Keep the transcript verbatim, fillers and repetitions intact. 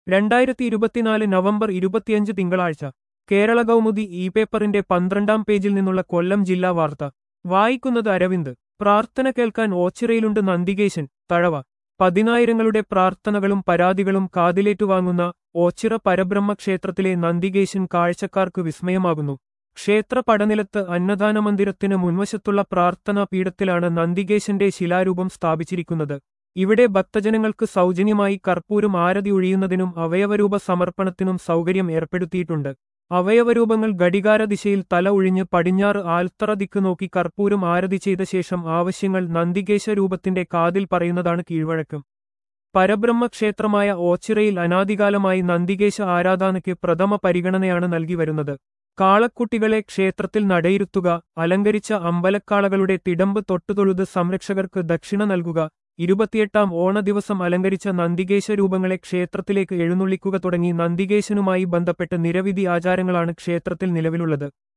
രണ്ടായിരത്തി ഇരുപത്തിനാല് നവംബർ ഇരുപത്തിയഞ്ച് തിങ്കളാഴ്ച കേരള കൗമുദി ഇ പേപ്പറിന്റെ പന്ത്രണ്ടാം പേജിൽ നിന്നുള്ള കൊല്ലം ജില്ലാ വാർത്ത വായിക്കുന്നത് അരവിന്ദ്. പ്രാർത്ഥന കേൾക്കാൻ ഓച്ചിറയിലുണ്ട് നന്ദികേശൻ. തഴവ. പതിനായിരങ്ങളുടെ പ്രാർത്ഥനകളും പരാതികളും കാതിലേറ്റുവാങ്ങുന്ന ഓച്ചിറ പരബ്രഹ്മ ക്ഷേത്രത്തിലെ നന്ദികേശൻ കാഴ്ചക്കാർക്ക് വിസ്മയമാകുന്നു. ക്ഷേത്ര പടനിലത്ത് അന്നദാന മന്ദിരത്തിന് മുൻവശത്തുള്ള പ്രാർത്ഥനാ പീഠത്തിലാണ് നന്ദികേശന്റെ ശിലാരൂപം സ്ഥാപിച്ചിരിക്കുന്നത്. ഇവിടെ ഭക്തജനങ്ങൾക്ക് സൗജന്യമായി കർപ്പൂരം ആരതി ഒഴിയുന്നതിനും അവയവരൂപ സമർപ്പണത്തിനും സൗകര്യം ഏർപ്പെടുത്തിയിട്ടുണ്ട്. അവയവരൂപങ്ങൾ ഘടികാര ദിശയിൽ തല ഒഴിഞ്ഞ് പടിഞ്ഞാറ് ആൽത്തറ ദിക്ക് നോക്കി കർപ്പൂരം ആരതി ചെയ്ത ശേഷം ആവശ്യങ്ങൾ നന്ദികേശ രൂപത്തിന്റെ കാതിൽ പറയുന്നതാണ് കീഴ്വഴക്കം. പരബ്രഹ്മ ക്ഷേത്രമായ ഓച്ചിറയിൽ അനാദികാലമായി നന്ദികേശ ആരാധനയ്ക്ക് പ്രഥമ പരിഗണനയാണ് നൽകി വരുന്നത്. കാളക്കുട്ടികളെ ക്ഷേത്രത്തിൽ നടയിരുത്തുക, അലങ്കരിച്ച അമ്പലക്കാളകളുടെ തിടമ്പ് തൊട്ടുതൊഴുത് സംരക്ഷകർക്ക് ദക്ഷിണ നൽകുക, ഇരുപത്തിയെട്ടാം ഓണ ദിവസം അലങ്കരിച്ച നന്ദികേശ രൂപങ്ങളെ ക്ഷേത്രത്തിലേക്ക് എഴുന്നള്ളിക്കുക തുടങ്ങി നന്ദികേശനുമായി ബന്ധപ്പെട്ട് നിരവധി ആചാരങ്ങളാണ് ക്ഷേത്രത്തിൽ നിലവിലുള്ളത്.